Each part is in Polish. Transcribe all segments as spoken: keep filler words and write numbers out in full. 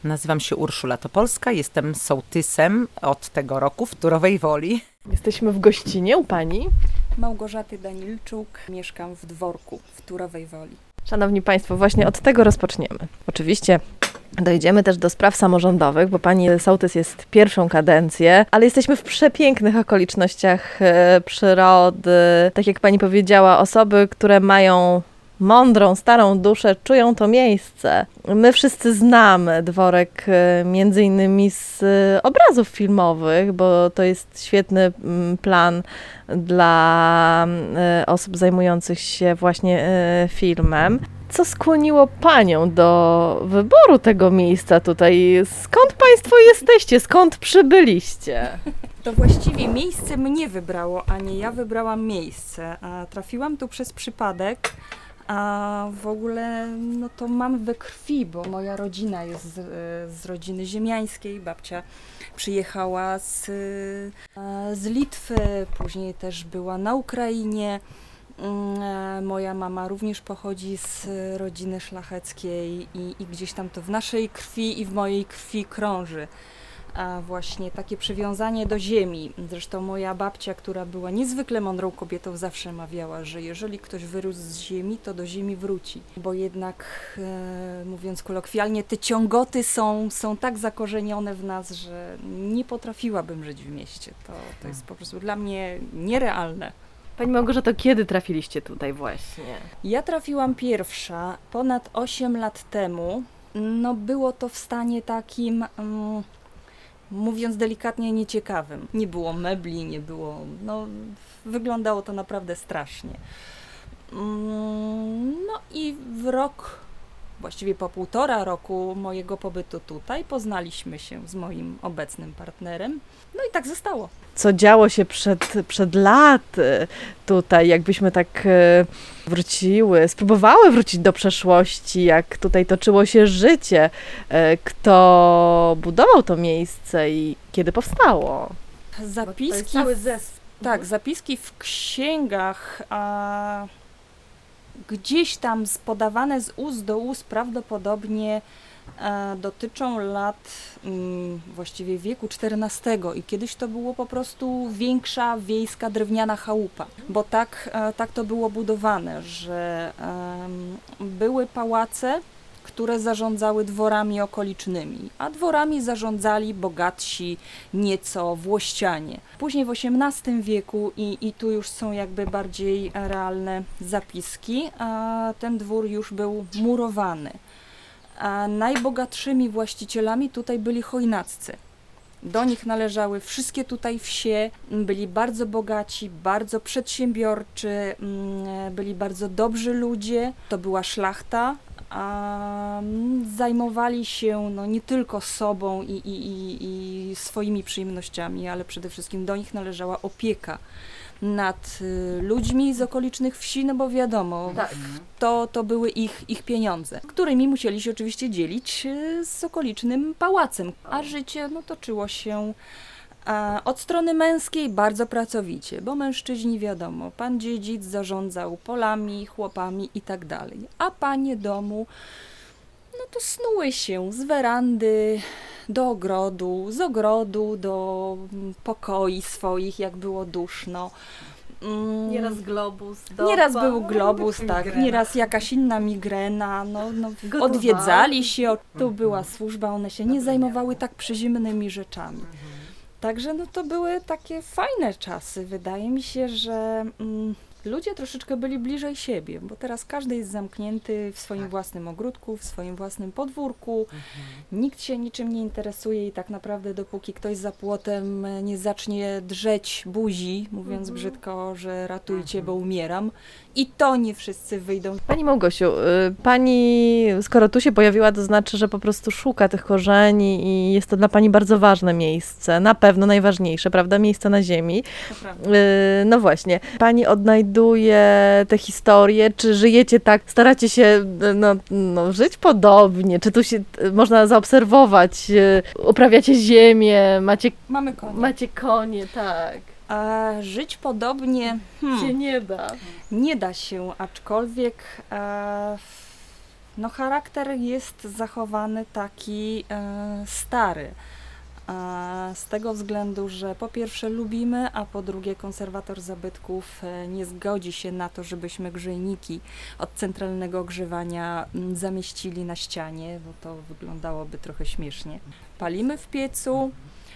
Nazywam się Urszula Topolska, jestem sołtysem od tego roku w Turowej Woli. Jesteśmy w gościnie u pani Małgorzaty Danilczuk, mieszkam w Dworku w Turowej Woli. Szanowni Państwo, właśnie od tego rozpoczniemy. Oczywiście dojdziemy też do spraw samorządowych, bo pani sołtys jest pierwszą kadencję, ale jesteśmy w przepięknych okolicznościach e, przyrody. Tak jak pani powiedziała, osoby, które mają mądrą, starą duszę, czują to miejsce. My wszyscy znamy Dworek e, między innymi z e, obrazów filmowych, bo to jest świetny m, plan dla e, osób zajmujących się właśnie e, filmem. Co skłoniło panią do wyboru tego miejsca tutaj? Skąd państwo jesteście? Skąd przybyliście? To właściwie miejsce mnie wybrało, a nie ja wybrałam miejsce. A trafiłam tu przez przypadek, a w ogóle no to mam we krwi, bo moja rodzina jest z, z rodziny ziemiańskiej. Babcia przyjechała z, z Litwy, później też była na Ukrainie. Moja mama również pochodzi z rodziny szlacheckiej i, i gdzieś tam to w naszej krwi i w mojej krwi krąży. A właśnie takie przywiązanie do ziemi. Zresztą moja babcia, która była niezwykle mądrą kobietą, zawsze mawiała, że jeżeli ktoś wyrósł z ziemi, to do ziemi wróci. Bo jednak, e, mówiąc kolokwialnie, te ciągoty są, są tak zakorzenione w nas, że nie potrafiłabym żyć w mieście. To, to jest po prostu dla mnie nierealne. Pani Małgorzato, kiedy trafiliście tutaj właśnie? Ja trafiłam pierwsza ponad osiem lat temu. No było to w stanie takim, um, mówiąc delikatnie, nieciekawym. Nie było mebli, nie było, no wyglądało to naprawdę strasznie. Um, no i w rok, właściwie po półtora roku mojego pobytu tutaj poznaliśmy się z moim obecnym partnerem. No i tak zostało. Co działo się przed, przed laty tutaj, jakbyśmy tak wróciły, spróbowały wrócić do przeszłości, jak tutaj toczyło się życie, kto budował to miejsce i kiedy powstało? Zapiski, cały zespół. Tak, zapiski w księgach, a gdzieś tam podawane z ust do ust prawdopodobnie e, dotyczą lat mm, właściwie wieku czternastego i kiedyś to było po prostu większa wiejska drewniana chałupa, bo tak, e, tak to było budowane, że e, były pałace, które zarządzały dworami okolicznymi, a dworami zarządzali bogatsi nieco włościanie. Później w osiemnastym wieku, i, i tu już są jakby bardziej realne zapiski, a ten dwór już był murowany. A najbogatszymi właścicielami tutaj byli chojnaccy. Do nich należały wszystkie tutaj wsie, byli bardzo bogaci, bardzo przedsiębiorczy, byli bardzo dobrzy ludzie, to była szlachta, a zajmowali się no, nie tylko sobą i, i, i, i swoimi przyjemnościami, ale przede wszystkim do nich należała opieka nad y, ludźmi z okolicznych wsi, no bo wiadomo, Tak. to, to były ich, ich pieniądze, którymi musieli się oczywiście dzielić y, z okolicznym pałacem, a życie no, toczyło się a, od strony męskiej bardzo pracowicie, bo mężczyźni wiadomo, pan dziedzic zarządzał polami, chłopami i tak dalej, a panie domu no to snuły się z werandy do ogrodu, z ogrodu do pokoi swoich, jak było duszno. Mm, Nieraz globus. Dopa. Nieraz był globus, tak, Migrena. nieraz jakaś inna migrena, no, no, Gotowali. odwiedzali się, tu była służba, one się nie zajmowały tak przyziemnymi rzeczami. Także no to były takie fajne czasy. Wydaje mi się, że mm, ludzie troszeczkę byli bliżej siebie, bo teraz każdy jest zamknięty w swoim własnym ogródku, w swoim własnym podwórku. Mhm. Nikt się niczym nie interesuje i tak naprawdę dopóki ktoś za płotem nie zacznie drzeć buzi, mówiąc mhm. brzydko, że ratujcie, bo umieram, i to nie wszyscy wyjdą. Pani Małgosiu, pani, skoro tu się pojawiła, to znaczy, że po prostu szuka tych korzeni i jest to dla pani bardzo ważne miejsce, na pewno najważniejsze, prawda, miejsce na ziemi. To prawda. No właśnie, pani odnajduje te historie, czy żyjecie tak, staracie się no, no, żyć podobnie, czy tu się można zaobserwować, uprawiacie ziemię, macie, Mamy konie. macie konie, tak. A żyć podobnie hmm, się nie da. nie da się, aczkolwiek e, No charakter jest zachowany taki e, stary. E, z tego względu, że po pierwsze lubimy, a po drugie konserwator zabytków e, nie zgodzi się na to, żebyśmy grzejniki od centralnego ogrzewania m, zamieścili na ścianie, bo to wyglądałoby trochę śmiesznie. Palimy w piecu.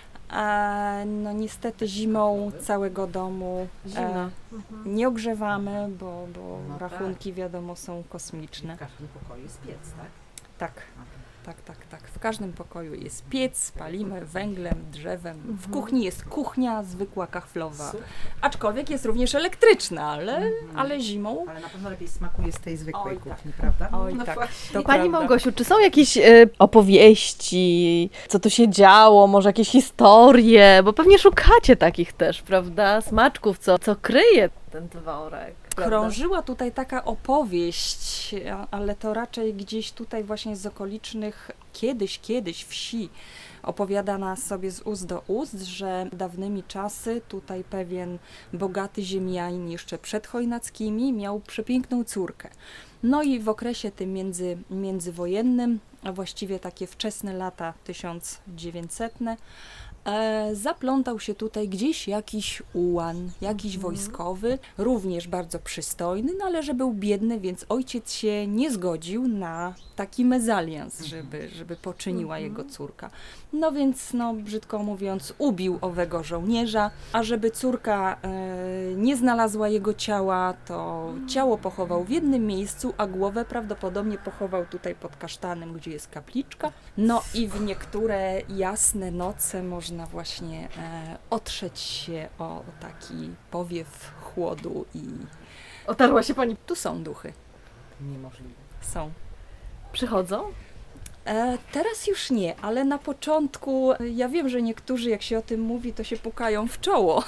A no niestety zimą całego domu e, nie ogrzewamy, bo, bo No rachunki wiadomo są kosmiczne. W każdym pokoju jest piec, tak? Tak, tak, tak, tak. W każdym pokoju jest piec, palimy węglem, drzewem. W kuchni jest kuchnia zwykła kachlowa. Super. Aczkolwiek jest również elektryczna, ale, Mhm. ale zimą. Ale na pewno lepiej smakuje z tej zwykłej Oj, kuchni, prawda? Oj, No tak. właśnie. To Pani prawda. Małgosiu, czy są jakieś y, opowieści, co tu się działo, może jakieś historie, bo pewnie szukacie takich też, prawda, smaczków, co, co kryje ten dworek. prawda? Krążyła tutaj taka opowieść, a- ale to raczej gdzieś tutaj właśnie z okolicznych, kiedyś, kiedyś wsi, opowiadana sobie z ust do ust, że dawnymi czasy tutaj pewien bogaty ziemianin jeszcze przed Chojnackimi miał przepiękną córkę. No i w okresie tym między, międzywojennym, a właściwie takie wczesne lata tysiąc dziewięćsetne, E, zaplątał się tutaj gdzieś jakiś ułan, jakiś wojskowy, również bardzo przystojny, no ale że był biedny, więc ojciec się nie zgodził na taki mezalians, żeby, żeby poczyniła jego córka. No więc, no brzydko mówiąc, ubił owego żołnierza, a żeby córka e, nie znalazła jego ciała, to ciało pochował w jednym miejscu, a głowę prawdopodobnie pochował tutaj pod kasztanem, gdzie jest kapliczka. No i w niektóre jasne noce można właśnie e, otrzeć się o taki powiew chłodu i Otarła się Pani. tu są duchy, Niemożliwe. są. Przychodzą? E, teraz już nie, ale na początku, e, ja wiem, że niektórzy jak się o tym mówi, to się pukają w czoło.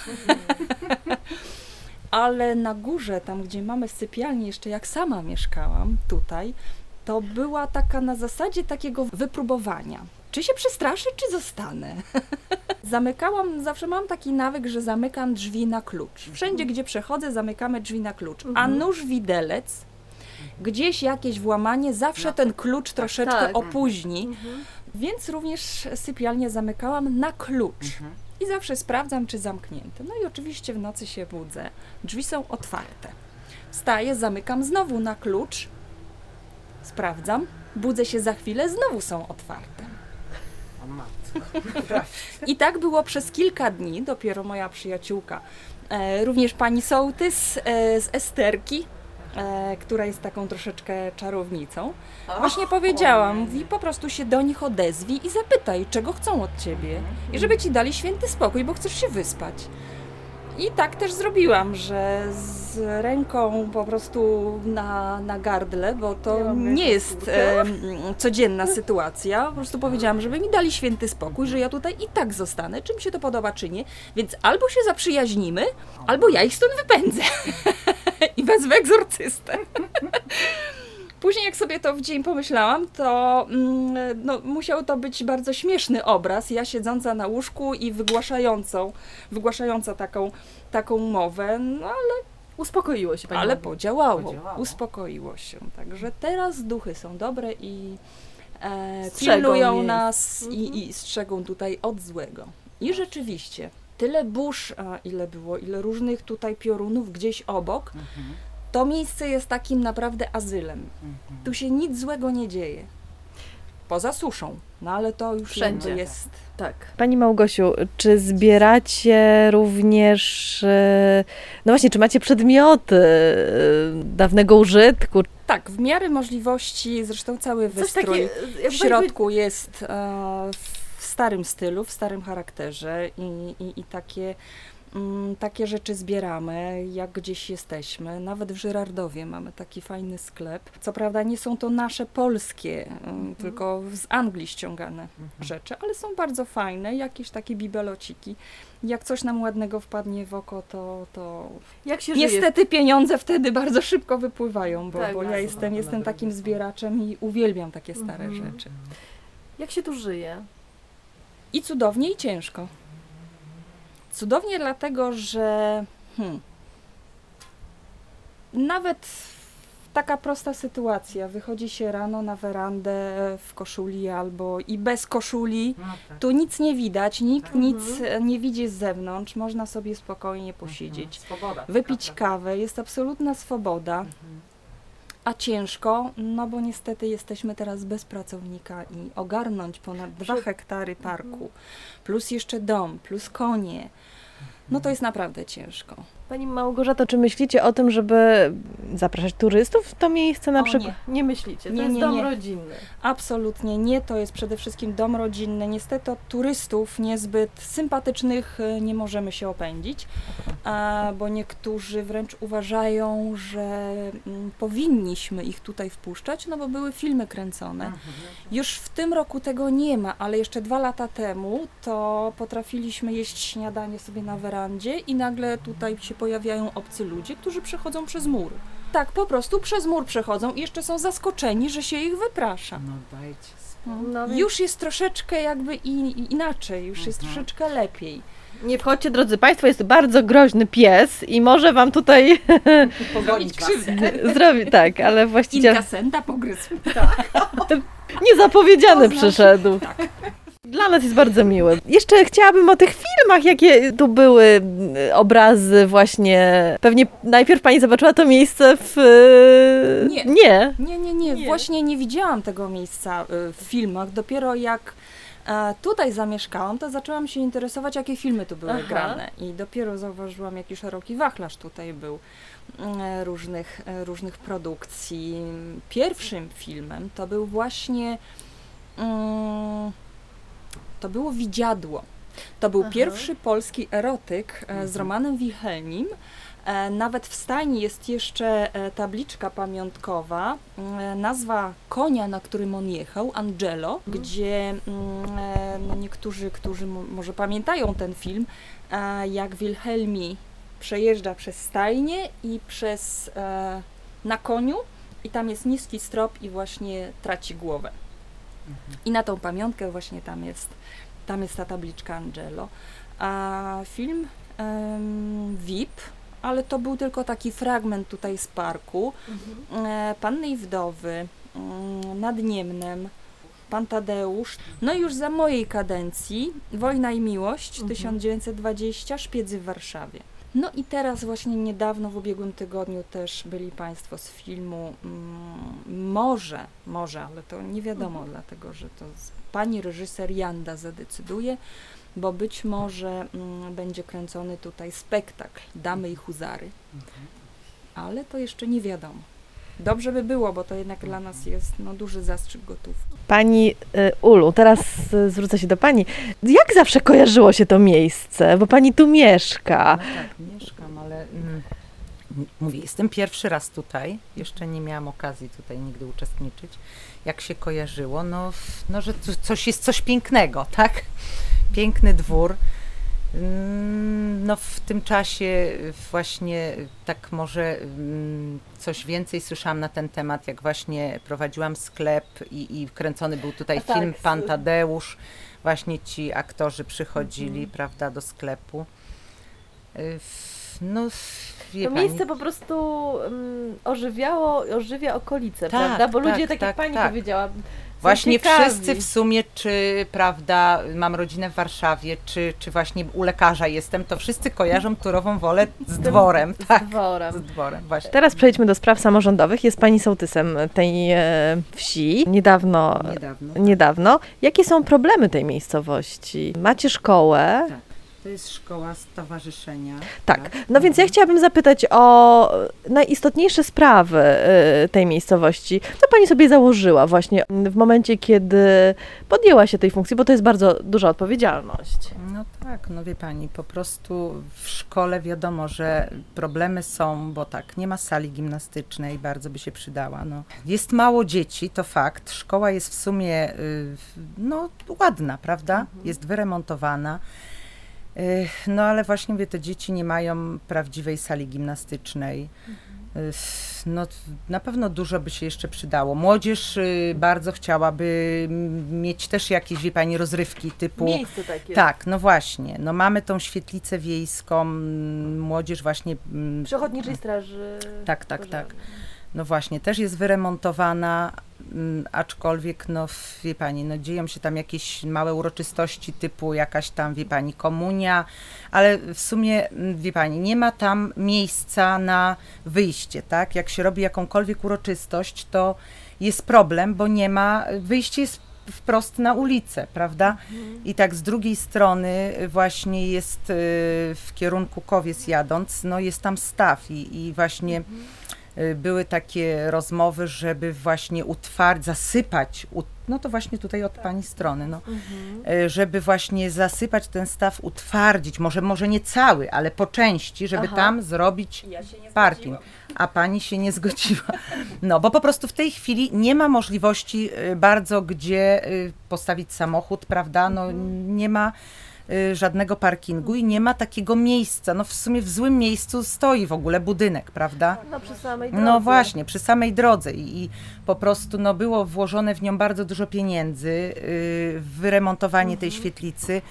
Ale na górze, tam gdzie mamy sypialnię, jeszcze jak sama mieszkałam tutaj, to była taka na zasadzie takiego wypróbowania. Czy się przestraszę, czy zostanę? Zamykałam, zawsze mam taki nawyk, że zamykam drzwi na klucz. Wszędzie, gdzie przechodzę, zamykamy drzwi na klucz. A nóż widelec, gdzieś jakieś włamanie, zawsze No. ten klucz troszeczkę tak. opóźni. Więc również sypialnię zamykałam na klucz. Mhm. I zawsze sprawdzam, czy zamknięte. No i oczywiście w nocy się budzę. Drzwi są otwarte. Wstaję, zamykam znowu na klucz. Sprawdzam. Budzę się za chwilę, znowu są otwarte. O matko. I tak było przez kilka dni. Dopiero moja przyjaciółka, e, również pani sołtys e, z Esterki, e, która jest taką troszeczkę czarownicą, właśnie powiedziała, mówi, po prostu się do nich odezwij i zapytaj, czego chcą od ciebie i żeby ci dali święty spokój, bo chcesz się wyspać. I tak też zrobiłam, że z ręką po prostu na, na gardle, bo to nie jest e, codzienna sytuacja, po prostu powiedziałam, żeby mi dali święty spokój, że ja tutaj i tak zostanę, czy mi się to podoba, czy nie, więc albo się zaprzyjaźnimy, albo ja ich stąd wypędzę i wezwę egzorcystę. Później jak sobie to w dzień pomyślałam, to mm, no, musiał to być bardzo śmieszny obraz, ja siedząca na łóżku i wygłaszającą, wygłaszająca taką, taką mowę, no ale, Uspokoiło się Pani. ale Małgosiu. podziałało, Podziałało. uspokoiło się. Także teraz duchy są dobre i e, Strzegą pilnują miejsc. nas Mhm. i, i strzegą tutaj od złego. I rzeczywiście, tyle burz, a ile było, ile różnych tutaj piorunów gdzieś obok, Mhm. to miejsce jest takim naprawdę azylem. Mhm. Tu się nic złego nie dzieje. Poza suszą. No ale to już Wszędzie. jakby jest. Tak. Pani Małgosiu, czy zbieracie również, e, no właśnie, czy macie przedmioty e, dawnego użytku? Tak, w miarę możliwości, zresztą cały Coś wystrój takie, w środku jest e, w starym stylu, w starym charakterze i, i, i takie, mm, takie rzeczy zbieramy, jak gdzieś jesteśmy. Nawet w Żyrardowie mamy taki fajny sklep. Co prawda nie są to nasze polskie, mm, tylko z Anglii ściągane rzeczy, ale są bardzo fajne, jakieś takie bibelociki. Jak coś nam ładnego wpadnie w oko, to, to Jak się żyje? niestety pieniądze wtedy bardzo szybko wypływają, bo, Tak, bo ja bardzo. jestem, jestem takim zbieraczem i uwielbiam takie stare Mhm. rzeczy. Jak się tu żyje? I cudownie, i ciężko. Cudownie dlatego, że hmm, nawet w taka prosta sytuacja. Wychodzi się rano na werandę w koszuli albo i bez koszuli. No tak. Tu nic nie widać, nikt Mhm. nic e, nie widzi z zewnątrz. Można sobie spokojnie posiedzieć, Swoboda. wypić prawda? kawę. Jest absolutna swoboda. Mhm. A ciężko, no bo niestety jesteśmy teraz bez pracownika i ogarnąć ponad dwa hektary parku, plus jeszcze dom, plus konie, no to jest naprawdę ciężko. Pani Małgorzato, czy myślicie o tym, żeby zapraszać turystów w to miejsce na O, przykład? Nie. myślicie, to Nie, jest nie, dom nie. rodzinny. Absolutnie nie, to jest przede wszystkim dom rodzinny. Niestety od turystów niezbyt sympatycznych e, nie możemy się opędzić, a, bo niektórzy wręcz uważają, że mm, powinniśmy ich tutaj wpuszczać, no bo były filmy kręcone. Mhm. Już w tym roku tego nie ma, ale jeszcze dwa lata temu to potrafiliśmy jeść śniadanie sobie na werandzie i nagle tutaj się pojawiają obcy ludzie, którzy przechodzą przez mur. Tak, po prostu przez mur przechodzą i jeszcze są zaskoczeni, że się ich wyprasza. No dajcie spokój. No więc Już jest troszeczkę jakby i, inaczej, już jest Mhm. troszeczkę lepiej. nie wchodźcie, drodzy Państwo, jest bardzo groźny pies i może Wam tutaj Zrobić krzywdę. zrobić, tak, ale właściciel Inkasenta pogryzł. niezapowiedziany To znaczy- przyszedł. Tak. Dla nas jest bardzo miły. Jeszcze chciałabym o tych filmach, jakie tu były, y, obrazy właśnie. Pewnie najpierw Pani zobaczyła to miejsce w... y, Nie. Nie. Nie, nie, nie, Nie. właśnie nie widziałam tego miejsca y, w filmach. Dopiero jak e, tutaj zamieszkałam, to zaczęłam się interesować, jakie filmy tu były Aha. grane. I dopiero zauważyłam, jaki szeroki wachlarz tutaj był e, różnych, e, różnych produkcji. Pierwszym filmem to był właśnie... Mm, to było Widziadło. To był Aha. pierwszy polski erotyk e, z Mhm. Romanem Wilhelmim. E, Nawet w stajni jest jeszcze e, tabliczka pamiątkowa, e, nazwa konia, na którym on jechał, Angelo, gdzie mm, e, no niektórzy, którzy mo- może pamiętają ten film, e, jak Wilhelmi przejeżdża przez stajnię i przez e, na koniu i tam jest niski strop i właśnie traci głowę. I na tą pamiątkę właśnie tam jest, tam jest ta tabliczka Angelo. A film em, V I P, ale to był tylko taki fragment tutaj z parku. E, Panny i Wdowy, mm, Nad Niemnem, Pan Tadeusz. No i już za mojej kadencji Wojna i Miłość, Mhm. tysiąc dziewięćset dwadzieścia, Szpiedzy w Warszawie. No i teraz właśnie niedawno, w ubiegłym tygodniu też byli Państwo z filmu, mm, może, może, ale to nie wiadomo, dlatego że to z, pani reżyser Janda zadecyduje, bo być może mm, będzie kręcony tutaj spektakl Damy i Huzary, ale to jeszcze nie wiadomo. Dobrze by było, bo to jednak dla nas jest no, duży zastrzyk gotówki. Pani y, Ulu, teraz y, zwrócę się do Pani. Jak zawsze kojarzyło się to miejsce? Bo Pani tu mieszka. No tak, mieszkam, ale mm, m- mówię, jestem pierwszy raz tutaj. Jeszcze nie miałam okazji tutaj nigdy uczestniczyć. Jak się kojarzyło, no, f- no że tu coś jest coś pięknego, tak? Piękny dwór. Mm, No w tym czasie właśnie tak może mm, coś więcej słyszałam na ten temat, jak właśnie prowadziłam sklep i, i kręcony był tutaj A tak, film z- Pan Tadeusz. Właśnie ci aktorzy przychodzili, Mhm. prawda, do sklepu. Y, f- No, f- wie To pani, miejsce po prostu um, ożywiało, ożywia okolice, Tak, prawda? Bo ludzie, tak, tak, tak, jak Pani tak. powiedziała, są właśnie ciekawi. wszyscy w sumie, czy prawda, mam rodzinę w Warszawie, czy, czy właśnie u lekarza jestem, to wszyscy kojarzą Turową Wolę z dworem. Tak, Z dworem. z dworem, właśnie. Teraz przejdźmy do spraw samorządowych. Jest Pani sołtysem tej e, wsi. Niedawno, Niedawno. niedawno. Jakie są problemy tej miejscowości? Macie szkołę? Tak. To jest szkoła stowarzyszenia. Tak. No więc ja chciałabym zapytać o najistotniejsze sprawy y, tej miejscowości. Co Pani sobie założyła właśnie w momencie, kiedy podjęła się tej funkcji, bo to jest bardzo duża odpowiedzialność. No tak, no wie pani, po prostu w szkole wiadomo, że problemy są, bo tak, nie ma sali gimnastycznej, bardzo by się przydała. No. Jest mało dzieci, to fakt. Szkoła jest w sumie y, no, ładna, prawda? Jest wyremontowana. Y, No ale właśnie mówię, te dzieci nie mają prawdziwej sali gimnastycznej. Y, No na pewno dużo by się jeszcze przydało. Młodzież y, bardzo chciałaby m- mieć też jakieś, wie pani, rozrywki typu... Miejsce takie. Tak, no właśnie. No mamy tą świetlicę wiejską, m, młodzież właśnie... m, Przychodniczej straży. Tak, tak, pożarnej. tak. no właśnie, też jest wyremontowana, m, aczkolwiek, no w- wie pani, no dzieją się tam jakieś małe uroczystości typu jakaś tam, wie pani, komunia, ale w sumie, m, wie pani, nie ma tam miejsca na wyjście, tak? Jak się robi jakąkolwiek uroczystość, to jest problem, bo nie ma, wyjście jest wprost na ulicę, prawda? I tak z drugiej strony właśnie jest y, w kierunku Kowiec jadąc, no jest tam staw i, i właśnie y, były takie rozmowy, żeby właśnie utwardzić, zasypać, ut- no to właśnie tutaj od pani strony, no, y, żeby właśnie zasypać ten staw, utwardzić, może, może nie cały, ale po części, żeby Aha. tam zrobić parking. A pani się nie zgodziła. No, bo po prostu w tej chwili nie ma możliwości y, bardzo gdzie y, postawić samochód, prawda? No, nie ma y, żadnego parkingu i nie ma takiego miejsca. No w sumie w złym miejscu stoi w ogóle budynek, prawda? No przy samej No właśnie, przy samej drodze i, i po prostu no, było włożone w nią bardzo dużo pieniędzy y, w wyremontowanie tej świetlicy,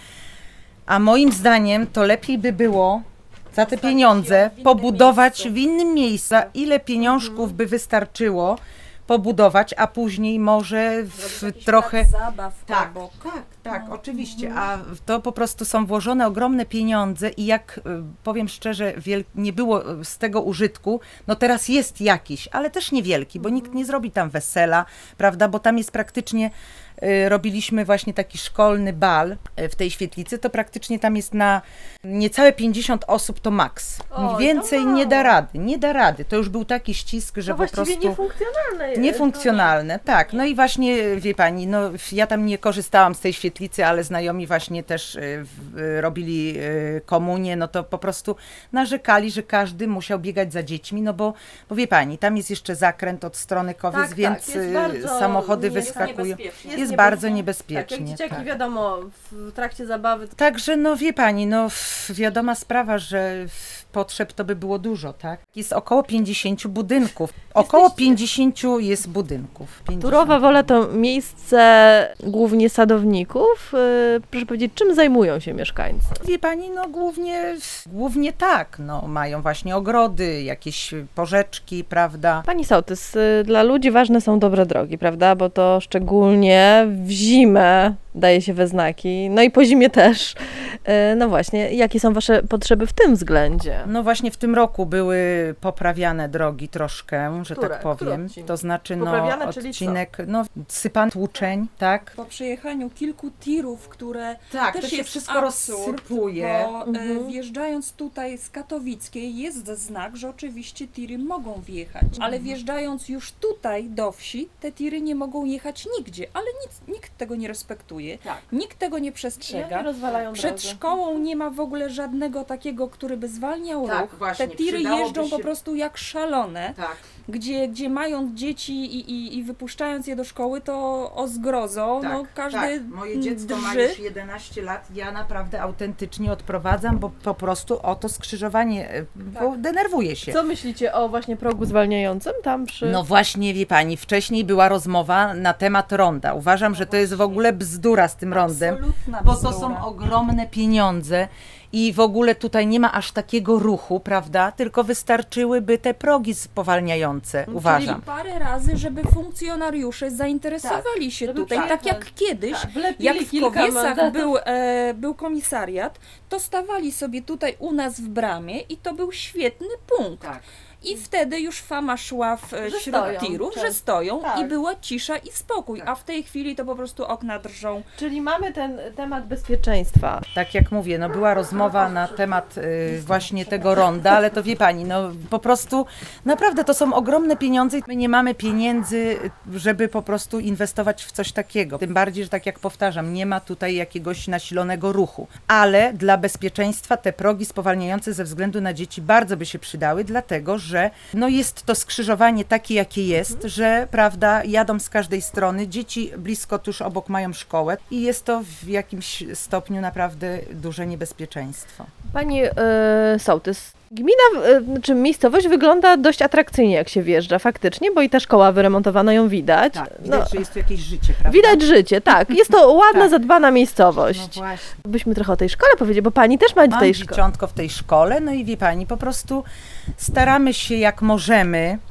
a moim zdaniem to lepiej by było za te pieniądze pobudować w innym miejscu. Za ile pieniążków by wystarczyło pobudować, a później może w trochę... zabaw Tak, obok. tak, tak, oczywiście, a to po prostu są włożone ogromne pieniądze i jak y, powiem szczerze, wiel- nie było y, z tego użytku, no teraz jest jakiś, ale też niewielki, bo nikt nie zrobi tam wesela, prawda, bo tam jest praktycznie, y, robiliśmy właśnie taki szkolny bal y, w tej świetlicy, to praktycznie tam jest na niecałe pięćdziesiąt osób to maks. Oj, to Więcej mało. nie da rady, nie da rady, to już był taki ścisk, że No po właściwie prostu... niefunkcjonalne jest. Niefunkcjonalne, tak. No i właśnie, wie pani, no ja tam nie korzystałam z tej świetlicy, ale znajomi właśnie też y, w- y, robili y, komunię, no to po prostu narzekali, że każdy musiał biegać za dziećmi, no bo, bo wie pani, tam jest jeszcze zakręt od strony Kowiec, Tak, tak, więc jest y, bardzo samochody nie- wyskakują. niebezpiecznie. Jest, Jest bardzo niebezpiecznie. niebezpiecznie. Tak, jak dzieciaki, tak. wiadomo, w trakcie zabawy. Także no wie pani, no f- wiadoma sprawa, że f- potrzeb to by było dużo, tak? Jest około pięćdziesięciu budynków. Około pięćdziesięciu jest budynków. pięćdziesiąt. Turowa Wola to miejsce głównie sadowników. Yy, Proszę powiedzieć, czym zajmują się mieszkańcy? Wie pani, no głównie, głównie tak, no mają właśnie ogrody, jakieś porzeczki, prawda? Pani sołtys, y, dla ludzi ważne są dobre drogi, prawda? Bo to szczególnie w zimę daje się we znaki, no i po zimie też. Y, No właśnie, jakie są Wasze potrzeby w tym względzie? No właśnie w tym roku były poprawiane drogi troszkę, że Które? tak Który powiem. odcinek? To znaczy no Poprawiane, czyli co? odcinek, no sypan tłuczeń, tak? Po przejechaniu kilku tirów, które Tak, też to się jest wszystko absurd, rozsypuje. bo Mhm. e, wjeżdżając tutaj z Katowickiej jest znak, że oczywiście tiry mogą wjechać, ale wjeżdżając już tutaj do wsi, te tiry nie mogą jechać nigdzie, ale nic, nikt tego nie respektuje, Tak. nikt tego nie przestrzega. rozwalają Przed szkołą nie ma w ogóle żadnego takiego, który by zwalniał Tak, ruch. właśnie, Te tiry przydałoby jeżdżą po się- prostu jak szalone, Tak. gdzie, gdzie mając dzieci i, i, i wypuszczając je do szkoły, to o zgrozo, no każdy tak. Moje dziecko ma drży. już jedenaście lat, ja naprawdę autentycznie odprowadzam, bo po prostu o to skrzyżowanie, e, bo denerwuję się. Co myślicie o właśnie progu zwalniającym tam przy... No właśnie, wie pani, wcześniej była rozmowa na temat ronda. Uważam, że to jest w ogóle bzdura z tym rondem, Absolutna bo to bzdura. są ogromne pieniądze i w ogóle tutaj nie ma aż takiego ruchu, prawda? Tylko wystarczyłyby te progi spowalniające, uważam. Parę razy, żeby funkcjonariusze zainteresowali się żeby tutaj, tak przyjechać. jak kiedyś, Wlepili jak w kilka Kowiecach mandatów. był, e, był komisariat, to stawali sobie tutaj u nas w bramie i to był świetny punkt. Tak. I wtedy już fama szła w e, Że wśród stoją, tirów, tak. że stoją Tak. i była cisza i spokój, Tak. a w tej chwili to po prostu okna drżą. Czyli mamy ten temat bezpieczeństwa. Tak jak mówię, no była rozmowa na temat y, właśnie tego ronda, ale to wie pani, no po prostu naprawdę to są ogromne pieniądze i my nie mamy pieniędzy, żeby po prostu inwestować w coś takiego. Tym bardziej, że tak jak powtarzam, nie ma tutaj jakiegoś nasilonego ruchu. Ale dla bezpieczeństwa te progi spowalniające ze względu na dzieci bardzo by się przydały, dlatego że no jest to skrzyżowanie takie, jakie jest, że prawda, jadą z każdej strony, dzieci blisko tuż obok mają szkołę i jest to w jakimś stopniu naprawdę duże niebezpieczeństwo. Pani e, sołtys, gmina, e, znaczy miejscowość wygląda dość atrakcyjnie, jak się wjeżdża faktycznie, bo i ta szkoła wyremontowana, ją widać. Tak, No, widać, że jest tu jakieś życie, prawda? widać życie, tak. Jest to ładna, Tak. zadbana No miejscowość. właśnie. Byśmy trochę o tej szkole powiedzieli, bo pani też ma w Mam tej szkole. dzieciątko w tej szkole, no i wie pani, po prostu staramy się jak możemy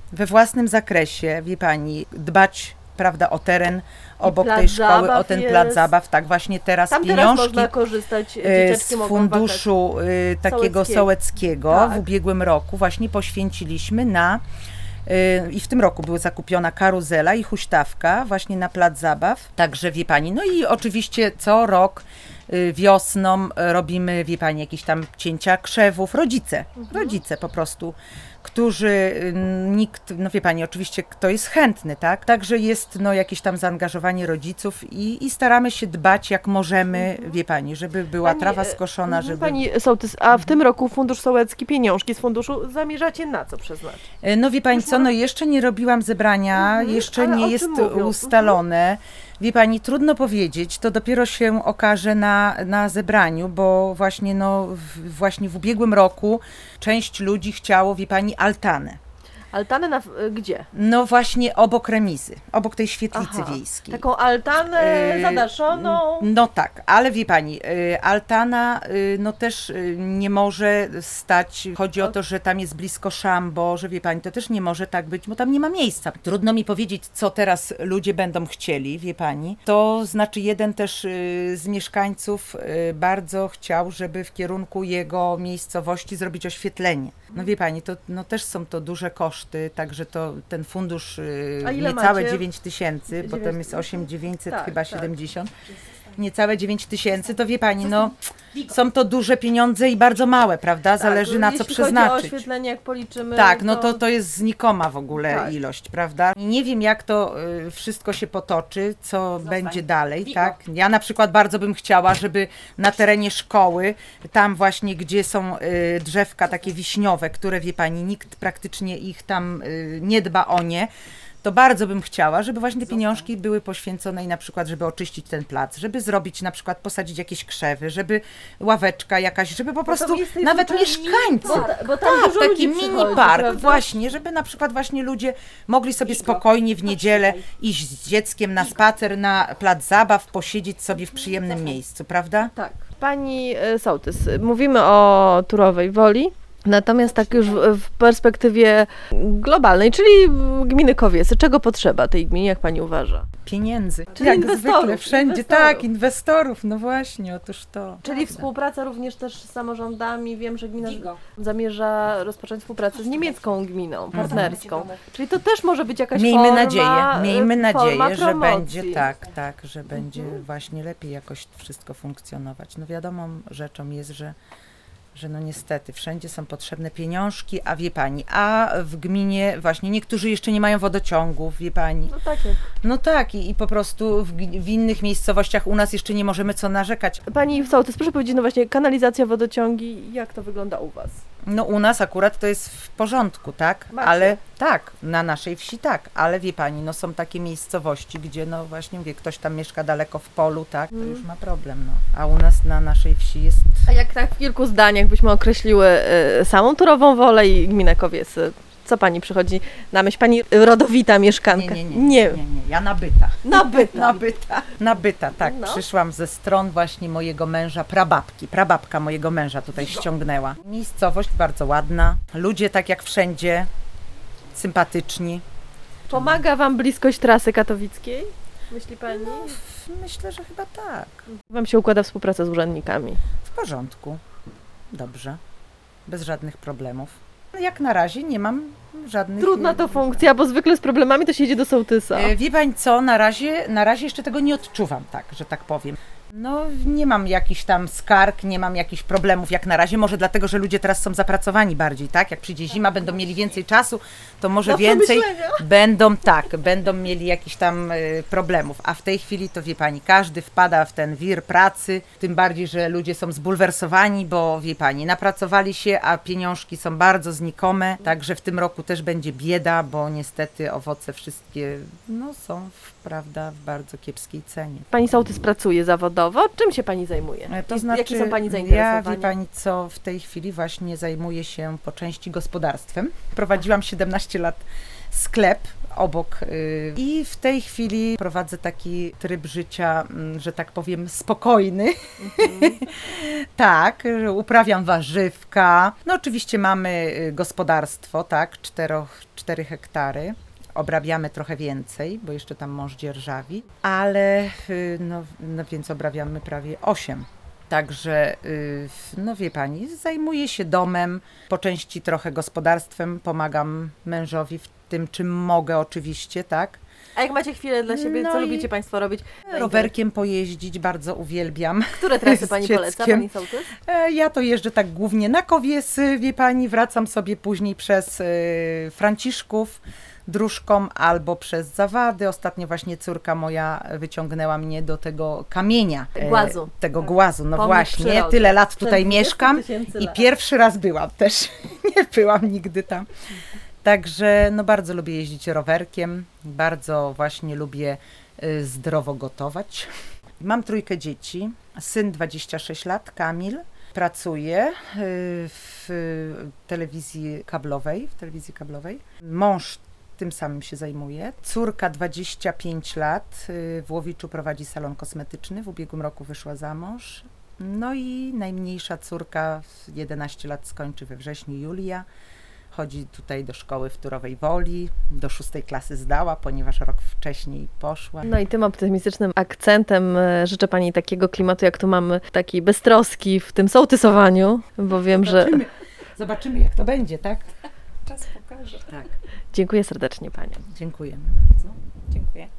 we własnym zakresie, wie pani, dbać, prawda, o teren obok plac tej szkoły, o zabaw ten jest. plac zabaw. Tak, właśnie teraz Tam teraz pieniążki można korzystać, y, dzieciaczki z mogą funduszu y, takiego Sołeckiego. sołeckiego Tak. w ubiegłym roku właśnie poświęciliśmy na y, i w tym roku była zakupiona karuzela i huśtawka właśnie na plac zabaw. Także wie pani, no i oczywiście co rok y, wiosną y, robimy, wie pani, jakieś tam cięcia krzewów, rodzice, rodzice po prostu, którzy y, nikt, no wie pani, oczywiście kto jest chętny, tak? Także jest no jakieś tam zaangażowanie rodziców i, i staramy się dbać jak możemy, wie pani, żeby była Pani, trawa e, skoszona, żeby... Pani sołtys, a w tym roku Fundusz Sołecki, pieniążki z funduszu zamierzacie na co przeznaczyć? E, No wie pani co, no jeszcze nie robiłam zebrania, Mhm, jeszcze ale o nie czym jest mówią? ustalone. Wie pani, trudno powiedzieć, to dopiero się okaże na, na zebraniu, bo właśnie no w, właśnie w ubiegłym roku część ludzi chciało, wie pani, altanę. Altanę na, gdzie? No właśnie obok remizy, obok tej świetlicy Aha, wiejskiej. Taką altanę Y, zadaszoną. No tak, ale wie pani, y, altana y, no też y, nie może stać, chodzi o to, że tam jest blisko szambo, że wie pani, to też nie może tak być, bo tam nie ma miejsca. Trudno mi powiedzieć, co teraz ludzie będą chcieli, wie pani. To znaczy jeden też y, z mieszkańców y, bardzo chciał, żeby w kierunku jego miejscowości zrobić oświetlenie. No wie pani, to no też są to duże koszty, także to ten fundusz y, A ile niecałe macie? dziewięć tysięcy, bo tam dziewięć jest osiem dziewięćset Tak, chyba tak. siedemdziesiąt. Niecałe dziewięć tysięcy, to wie pani, no są to duże pieniądze i bardzo małe, prawda? Zależy Tak, na co jeśli chodzi o przeznaczyć. oświetlenie, jak policzymy. Tak, no to, to jest znikoma w ogóle Tak. ilość, prawda? I nie wiem, jak to y, wszystko się potoczy, co będzie dalej, tak? Ja na przykład bardzo bym chciała, żeby na terenie szkoły, tam właśnie, gdzie są y, drzewka takie wiśniowe, które, wie pani, nikt praktycznie ich tam y, nie dba o nie, to bardzo bym chciała, żeby właśnie te pieniążki były poświęcone i na przykład, żeby oczyścić ten plac, żeby zrobić na przykład, posadzić jakieś krzewy, żeby ławeczka jakaś, żeby po prostu miejsce jest nawet zupełnie- mieszkańcy, Bo, ta- bo tam tak, dużo taki ludzi mini przychodzi, park, prawda? właśnie, żeby na przykład właśnie ludzie mogli sobie spokojnie w niedzielę iść z dzieckiem na spacer, na plac zabaw, posiedzieć sobie w przyjemnym miejscu, prawda? Tak. Pani e, sołtys, mówimy o Turowej Woli, natomiast tak już w, w perspektywie globalnej, czyli gminy Kowiesy, czego potrzeba tej gminie, jak pani uważa? Pieniędzy. Czyli Jak inwestorów, zwykle, wszędzie, inwestorów. tak, inwestorów, no właśnie, otóż to. Czyli Prawda. współpraca również też z samorządami. Wiem, że gmina zamierza rozpocząć współpracę z niemiecką gminą, partnerską. Czyli to też może być jakaś Miejmy forma nadzieję, miejmy e, forma nadzieję, że promocji. będzie tak, tak, że będzie właśnie lepiej jakoś wszystko funkcjonować. No wiadomą rzeczą jest, że że no niestety wszędzie są potrzebne pieniążki, a wie pani, a w gminie właśnie niektórzy jeszcze nie mają wodociągów, wie pani. No tak jak. No tak i, i po prostu w, g- w innych miejscowościach u nas jeszcze nie możemy co narzekać. Pani sołtys, proszę powiedzieć, no właśnie kanalizacja, wodociągi, jak to wygląda u Was? No u nas akurat to jest w porządku, tak? Macie. Ale tak, na naszej wsi tak, ale wie pani, no są takie miejscowości, gdzie no właśnie mówię, ktoś tam mieszka daleko w polu, tak, to już ma problem, no. A u nas na naszej wsi jest... A jak tak w kilku zdaniach byśmy określiły y, samą Turową Wolę i gminę Kowiesy, co Pani przychodzi na myśl? Pani rodowita mieszkanka? Nie, nie, nie, nie, nie, nie. Ja nabyta. Nabyta. Nabyta. Nabyta, tak. No. Przyszłam ze stron właśnie mojego męża, prababki. Prababka mojego męża tutaj ściągnęła. Miejscowość bardzo ładna. Ludzie tak jak wszędzie, sympatyczni. Pomaga Wam bliskość trasy katowickiej? Myśli Pani? Myślę, że chyba tak. Wam się układa współpraca z urzędnikami? W porządku. Dobrze. Bez żadnych problemów. Jak na razie nie mam żadnych... Trudna to funkcja, bo zwykle z problemami to się idzie do sołtysa. E, Wie pani co, na razie, na razie jeszcze tego nie odczuwam, tak, że tak powiem. No nie mam jakichś tam skarg, nie mam jakichś problemów jak na razie, może dlatego, że ludzie teraz są zapracowani bardziej, tak? Jak przyjdzie zima, będą mieli więcej czasu, to może Do więcej przemyślenia. będą, tak, będą mieli jakichś tam y, problemów. A w tej chwili to wie pani, każdy wpada w ten wir pracy, tym bardziej, że ludzie są zbulwersowani, bo wie pani, napracowali się, a pieniążki są bardzo znikome, także w tym roku też będzie bieda, bo niestety owoce wszystkie, no są, w, prawda, w bardzo kiepskiej cenie. Pani sołtys pracuje zawodowo. Czym się Pani zajmuje? E, To I- znaczy, Jakie są Pani ja zainteresowania? wie pani co, w tej chwili właśnie zajmuję się po części gospodarstwem. Prowadziłam siedemnaście lat sklep obok. y, I w tej chwili prowadzę taki tryb życia, mm, że tak powiem, spokojny. Tak, że uprawiam warzywka. No oczywiście mamy y, gospodarstwo, tak, czteroch, cztery hektary. Obrabiamy trochę więcej, bo jeszcze tam mąż dzierżawi, ale y, no, no więc obrabiamy prawie osiem. Także, y, no wie pani, zajmuję się domem, po części trochę gospodarstwem, pomagam mężowi w tym, czym mogę oczywiście, tak. A jak macie chwilę dla siebie, No co i lubicie Państwo robić? Rowerkiem pojeździć bardzo uwielbiam. Które trasy z Pani poleca, dzieckiem. Pani sołtys? E, Ja to jeżdżę tak głównie na Kowiesy, wie pani, wracam sobie później przez y, Franciszków dróżką albo przez Zawady. Ostatnio właśnie córka moja wyciągnęła mnie do tego kamienia. e, Głazu. Tego głazu, no Pomnik właśnie. przyrody. Tyle lat tutaj Przed dwudziestu mieszkam tysięcy i lat. pierwszy raz byłam też. Nie byłam nigdy tam. Także no bardzo lubię jeździć rowerkiem, bardzo właśnie lubię y, zdrowo gotować. Mam trójkę dzieci, syn dwadzieścia sześć lat, Kamil, pracuje y, w telewizji kablowej, w telewizji kablowej. Mąż tym samym się zajmuje. Córka dwadzieścia pięć lat, y, w Łowiczu prowadzi salon kosmetyczny, w ubiegłym roku wyszła za mąż. No i najmniejsza córka, jedenaście lat, skończy we wrześniu, Julia. Chodzi tutaj do szkoły w Turowej Woli, do szóstej klasy zdała, ponieważ rok wcześniej poszła. No i tym optymistycznym akcentem e, życzę Pani takiego klimatu, jak tu mamy, taki beztroski w tym sołtysowaniu, bo wiem, że... Zobaczymy, zobaczymy jak to będzie, tak? Czas pokaże. Tak, Dziękuję serdecznie Pani. dziękujemy bardzo.